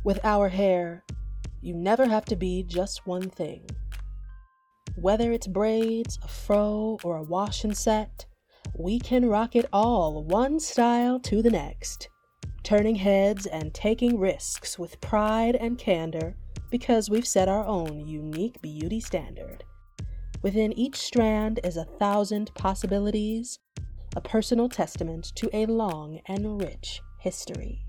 With our hair, you never have to be just one thing. Whether it's braids, a fro, or a wash and set, we can rock it all one style to the next, turning heads and taking risks with pride and candor because we've set our own unique beauty standard. Within each strand is 1,000 possibilities, a personal testament to a long and rich history.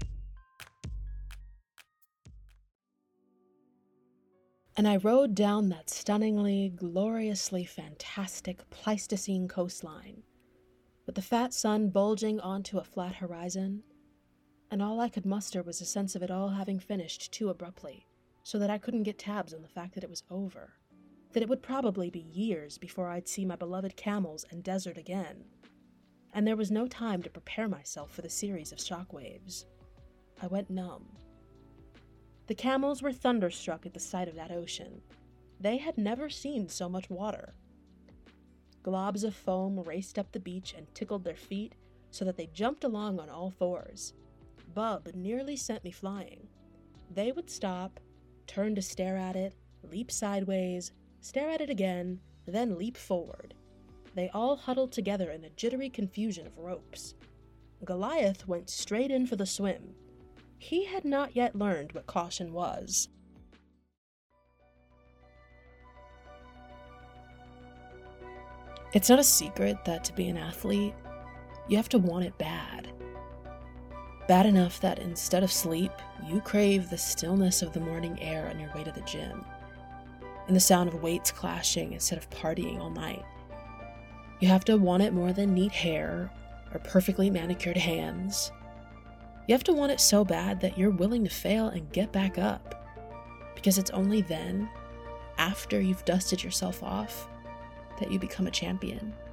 And I rode down that stunningly, gloriously fantastic Pleistocene coastline, with the fat sun bulging onto a flat horizon, and all I could muster was a sense of it all having finished too abruptly, so that I couldn't get tabs on the fact that it was over, that it would probably be years before I'd see my beloved camels and desert again, and there was no time to prepare myself for the series of shockwaves. I went numb. The camels were thunderstruck at the sight of that ocean. They had never seen so much water. Globs of foam raced up the beach and tickled their feet so that they jumped along on all fours. Bub nearly sent me flying. They would stop, turn to stare at it, leap sideways, stare at it again, then leap forward. They all huddled together in a jittery confusion of ropes. Goliath went straight in for the swim. He had not yet learned what caution was. It's not a secret that to be an athlete, you have to want it bad. Bad enough that instead of sleep, you crave the stillness of the morning air on your way to the gym, and the sound of weights clashing instead of partying all night. You have to want it more than neat hair or perfectly manicured hands. You have to want it so bad that you're willing to fail and get back up, because it's only then, after you've dusted yourself off, that you become a champion.